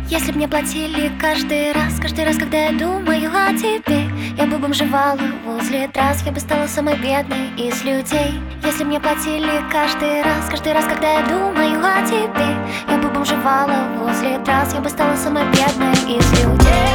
Если б мне платили каждый раз, когда я думаю о тебе, я бы бомжевала возле трасс, я бы стала самой бедной из людей. Если б мне платили каждый раз, когда я думаю о тебе, я бы бомжевала возле трасс, я бы стала самой бедной из людей.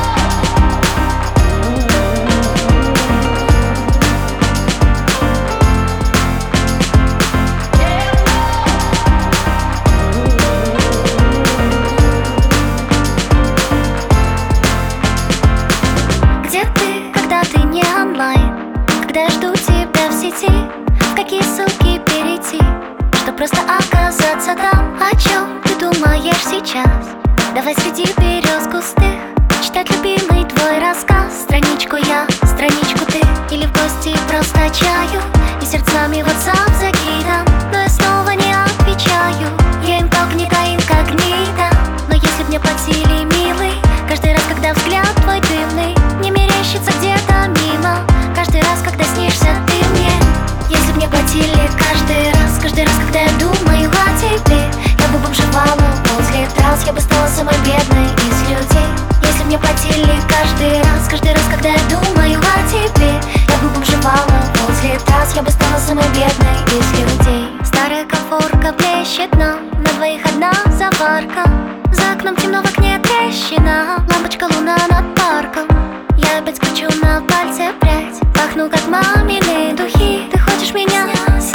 Когда я жду тебя в сети, в какие ссылки перейти, чтоб просто оказаться там? О чем ты думаешь сейчас? Давай среди берез густых читать любимый твой рассказ. Страничку я, страничку ты, или в гости просто чаю, и сердцами WhatsApp закидам, но я снова не отвечаю. Я инкогнито, инкогнито. Но если б мне платили, милый, каждый раз, когда взгляд твой дымный не мерещится где-то мимо, каждый раз, когда снишься ты мне. Если б мне платили каждый раз, когда я думаю о тебе, я бы бомжевала возле трасс, я бы стала самой бедной из людей. Если б мне платили каждый раз, когда я думаю о тебе, я бы бомжевала возле трасс, я бы стала самой бедной из людей. Старая конфорка блещет нам, на двоих одна заварка, за окном темно, в окне трещина, лампочка луна над парком. Я опять кручу на пальце прядь, пахну как мамины духи. Ты хочешь меня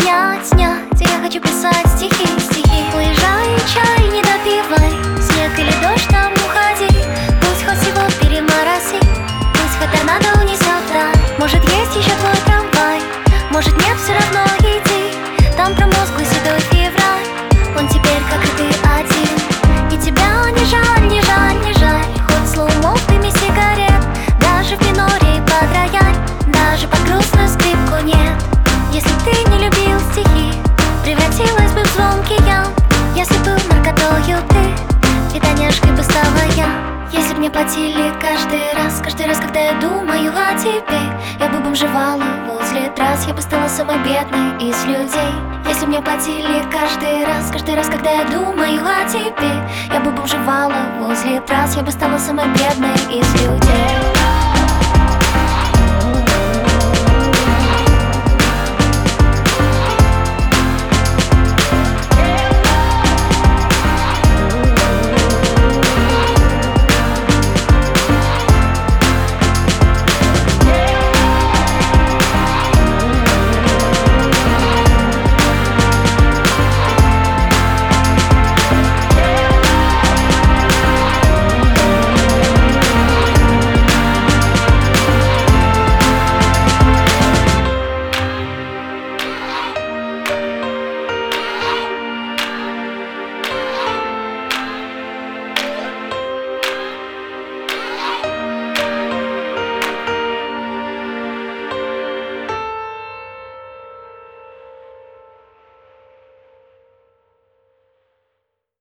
снять, я хочу писать стихи. Уезжай, чай не допивай, снег или дождь, там уходи. Пусть хоть всего перемороси, пусть хоть торнадо унесет вдаль. Может есть еще твой трамвай, может нет, все равно иди. Там промозглый седой февраль, он теперь как и ты один. И тебя не жаль, не жаль, не жаль, хоть слоумо в дыме сигарет, даже в миноре под рояль, даже под грустную скрипку нет. Если б ты не любил стихи, превратилась бы в звонкий ям. Если был наркотою ты, фитоняшкой бы стала я. Если б мне платили каждый раз, когда я думаю о тебе, я бы бомжевала возле трасс, я бы стала самой бедной из людей. Если б мне платили каждый раз, когда я думаю о тебе, я бы бомжевала возле трасс, я бы стала самой бедной из людей.